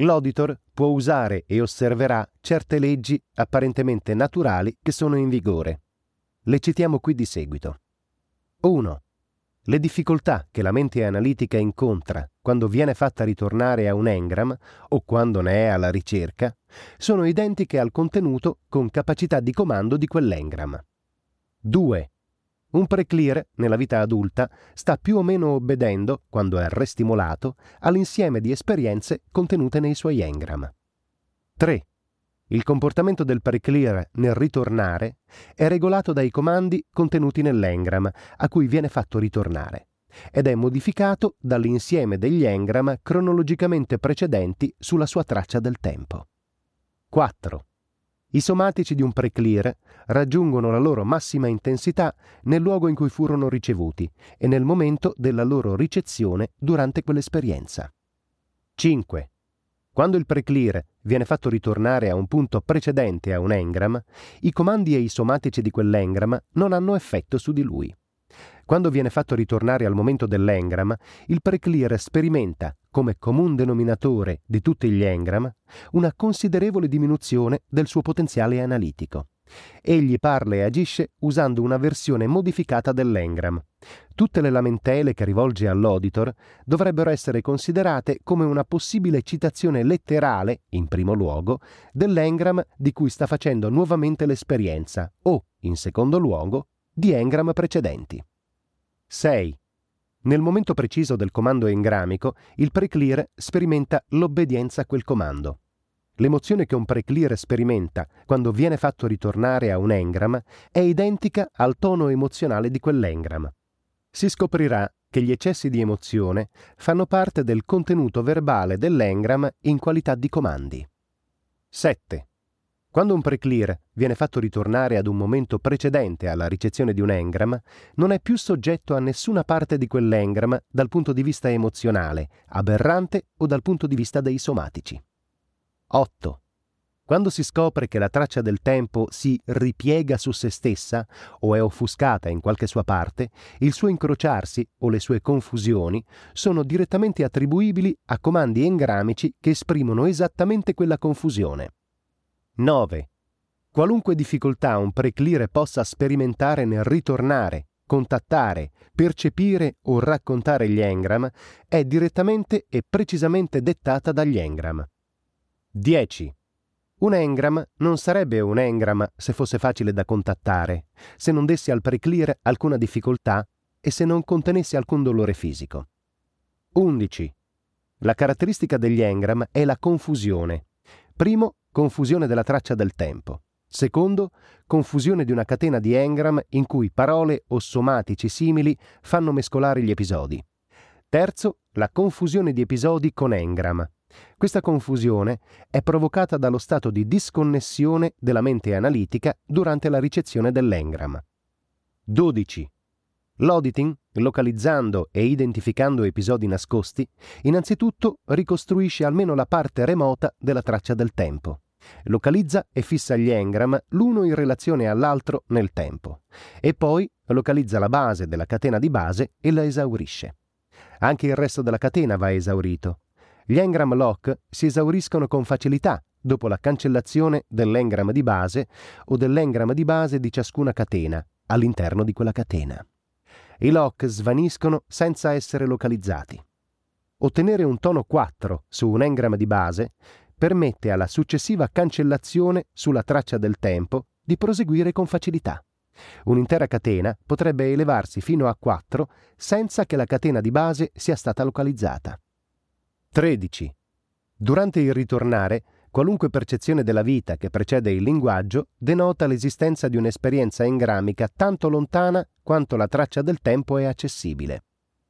l'auditor può usare e osserverà certe leggi apparentemente naturali che sono in vigore. Le citiamo qui di seguito. 1. Le difficoltà che la mente analitica incontra quando viene fatta ritornare a un engram o quando ne è alla ricerca sono identiche al contenuto con capacità di comando di quell'engram. 2. Un preclear nella vita adulta sta più o meno obbedendo, quando è restimolato, all'insieme di esperienze contenute nei suoi engram. 3. Il comportamento del preclear nel ritornare è regolato dai comandi contenuti nell'engram a cui viene fatto ritornare ed è modificato dall'insieme degli engram cronologicamente precedenti sulla sua traccia del tempo. 4. I somatici di un preclear raggiungono la loro massima intensità nel luogo in cui furono ricevuti e nel momento della loro ricezione durante quell'esperienza. 5. Quando il preclear viene fatto ritornare a un punto precedente a un engram, i comandi e i somatici di quell'engram non hanno effetto su di lui. Quando viene fatto ritornare al momento dell'engram, il preclear sperimenta, come comun denominatore di tutti gli engram, una considerevole diminuzione del suo potenziale analitico. Egli parla e agisce usando una versione modificata dell'engram. Tutte le lamentele che rivolge all'auditor dovrebbero essere considerate come una possibile citazione letterale, in primo luogo, dell'engram di cui sta facendo nuovamente l'esperienza o, in secondo luogo, di engram precedenti. 6. Nel momento preciso del comando engramico, il preclear sperimenta l'obbedienza a quel comando. L'emozione che un preclear sperimenta quando viene fatto ritornare a un engram è identica al tono emozionale di quell'engram. Si scoprirà che gli eccessi di emozione fanno parte del contenuto verbale dell'engram in qualità di comandi. 7. Quando un preclear viene fatto ritornare ad un momento precedente alla ricezione di un engram, non è più soggetto a nessuna parte di quell'engram dal punto di vista emozionale, aberrante o dal punto di vista dei somatici. 8. Quando si scopre che la traccia del tempo si ripiega su se stessa o è offuscata in qualche sua parte, il suo incrociarsi o le sue confusioni sono direttamente attribuibili a comandi engramici che esprimono esattamente quella confusione. 9. Qualunque difficoltà un preclear possa sperimentare nel ritornare, contattare, percepire o raccontare gli engram è direttamente e precisamente dettata dagli engram. 10. Un engram non sarebbe un engram se fosse facile da contattare, se non desse al preclear alcuna difficoltà e se non contenesse alcun dolore fisico. 11. La caratteristica degli engram è la confusione. Primo, confusione della traccia del tempo. Secondo, confusione di una catena di engram in cui parole o somatici simili fanno mescolare gli episodi. Terzo, la confusione di episodi con engram. Questa confusione è provocata dallo stato di disconnessione della mente analitica durante la ricezione dell'engram. 12. L'auditing, localizzando e identificando episodi nascosti, innanzitutto ricostruisce almeno la parte remota della traccia del tempo. Localizza e fissa gli engram l'uno in relazione all'altro nel tempo e poi localizza la base della catena di base e la esaurisce. Anche il resto della catena va esaurito. Gli engram lock si esauriscono con facilità dopo la cancellazione dell'engram di base o dell'engram di base di ciascuna catena all'interno di quella catena. I lock svaniscono senza essere localizzati. Ottenere un tono 4 su un engram di base permette alla successiva cancellazione sulla traccia del tempo di proseguire con facilità. Un'intera catena potrebbe elevarsi fino a 4 senza che la catena di base sia stata localizzata. 13. Durante il ritornare, qualunque percezione della vita che precede il linguaggio denota l'esistenza di un'esperienza engramica tanto lontana quanto la traccia del tempo è accessibile.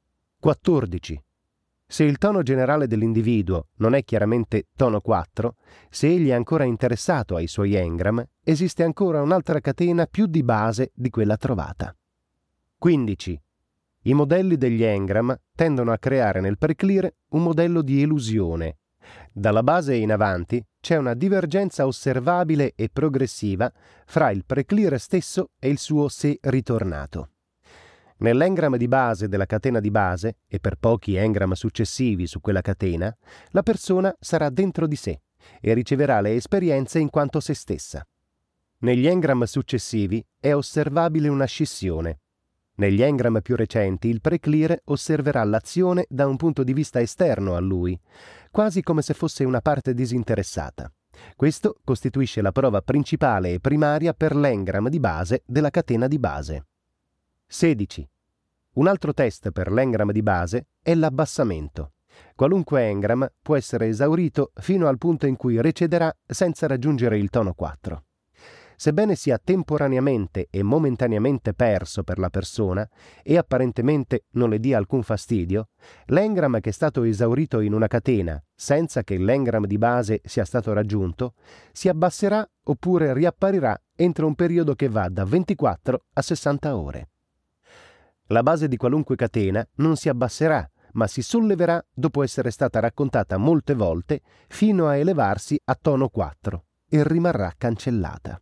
14. Se il tono generale dell'individuo non è chiaramente tono 4, se egli è ancora interessato ai suoi engram, esiste ancora un'altra catena più di base di quella trovata. 15. I modelli degli engram tendono a creare nel preclear un modello di elusione. Dalla base in avanti c'è una divergenza osservabile e progressiva fra il preclear stesso e il suo sé ritornato. Nell'engramma di base della catena di base, e per pochi engramma successivi su quella catena, la persona sarà dentro di sé e riceverà le esperienze in quanto se stessa. Negli engramma successivi è osservabile una scissione. Negli engramma più recenti il preclire osserverà l'azione da un punto di vista esterno a lui, quasi come se fosse una parte disinteressata. Questo costituisce la prova principale e primaria per l'engramma di base della catena di base. 16. Un altro test per l'engramma di base è l'abbassamento. Qualunque engramma può essere esaurito fino al punto in cui recederà senza raggiungere il tono 4. Sebbene sia temporaneamente e momentaneamente perso per la persona e apparentemente non le dia alcun fastidio, l'engramma che è stato esaurito in una catena senza che l'engramma di base sia stato raggiunto si abbasserà oppure riapparirà entro un periodo che va da 24 a 60 ore. La base di qualunque catena non si abbasserà, ma si solleverà dopo essere stata raccontata molte volte fino a elevarsi a tono 4 e rimarrà cancellata.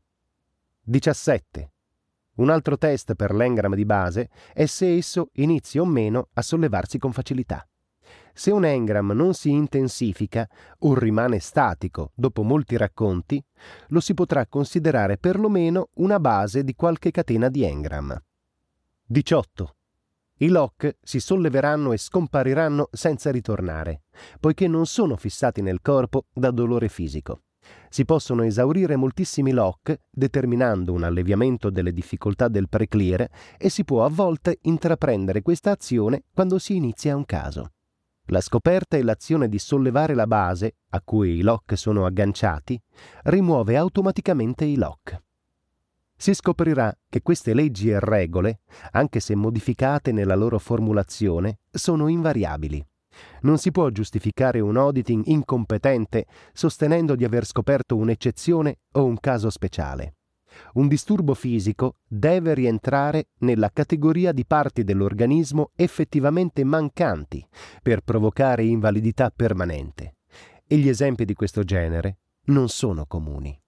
17. Un altro test per l'engramma di base è se esso inizi o meno a sollevarsi con facilità. Se un engram non si intensifica o rimane statico dopo molti racconti, lo si potrà considerare perlomeno una base di qualche catena di engram. 18. I lock si solleveranno e scompariranno senza ritornare, poiché non sono fissati nel corpo da dolore fisico. Si possono esaurire moltissimi lock, determinando un alleviamento delle difficoltà del preclire, e si può a volte intraprendere questa azione quando si inizia un caso. La scoperta e l'azione di sollevare la base, a cui i lock sono agganciati, rimuove automaticamente i lock. Si scoprirà che queste leggi e regole, anche se modificate nella loro formulazione, sono invariabili. Non si può giustificare un auditing incompetente sostenendo di aver scoperto un'eccezione o un caso speciale. Un disturbo fisico deve rientrare nella categoria di parti dell'organismo effettivamente mancanti per provocare invalidità permanente, e gli esempi di questo genere non sono comuni.